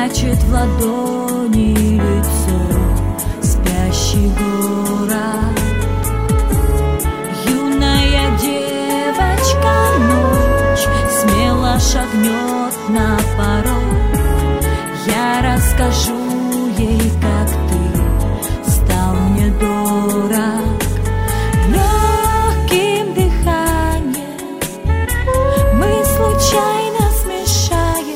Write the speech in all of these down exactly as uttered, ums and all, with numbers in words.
прячет в ладони лицо спящий город. Юная девочка ночь смело шагнет на порог. Я расскажу ей, как ты стал мне дорог. Легким дыханием мы случайно смешаем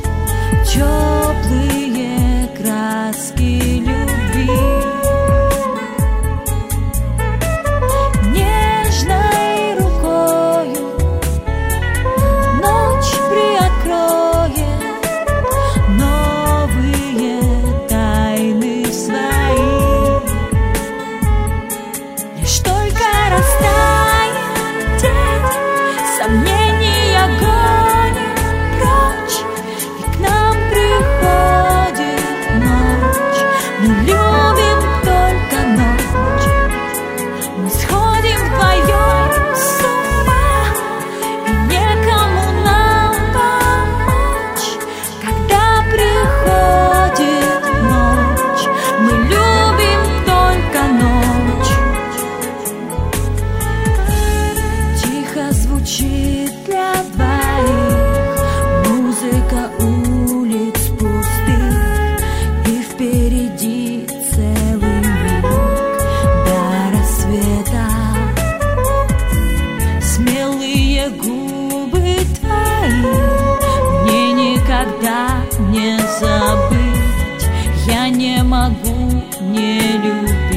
теплые краски любви. Нежной рукою ночь приоткроет новые тайны свои. Лишь только растает день, сомнения гонит прочь, и к нам приходит ночь. Мы любим только ночь, мы сходим вдвоем с ума, и некому нам помочь. Когда приходит ночь, мы любим только ночь. Тихо звучит для двоих музыка улиц пустых, и впереди целый миг до рассвета. Смелые губы твои мне никогда не забыть. Я не могу не любить.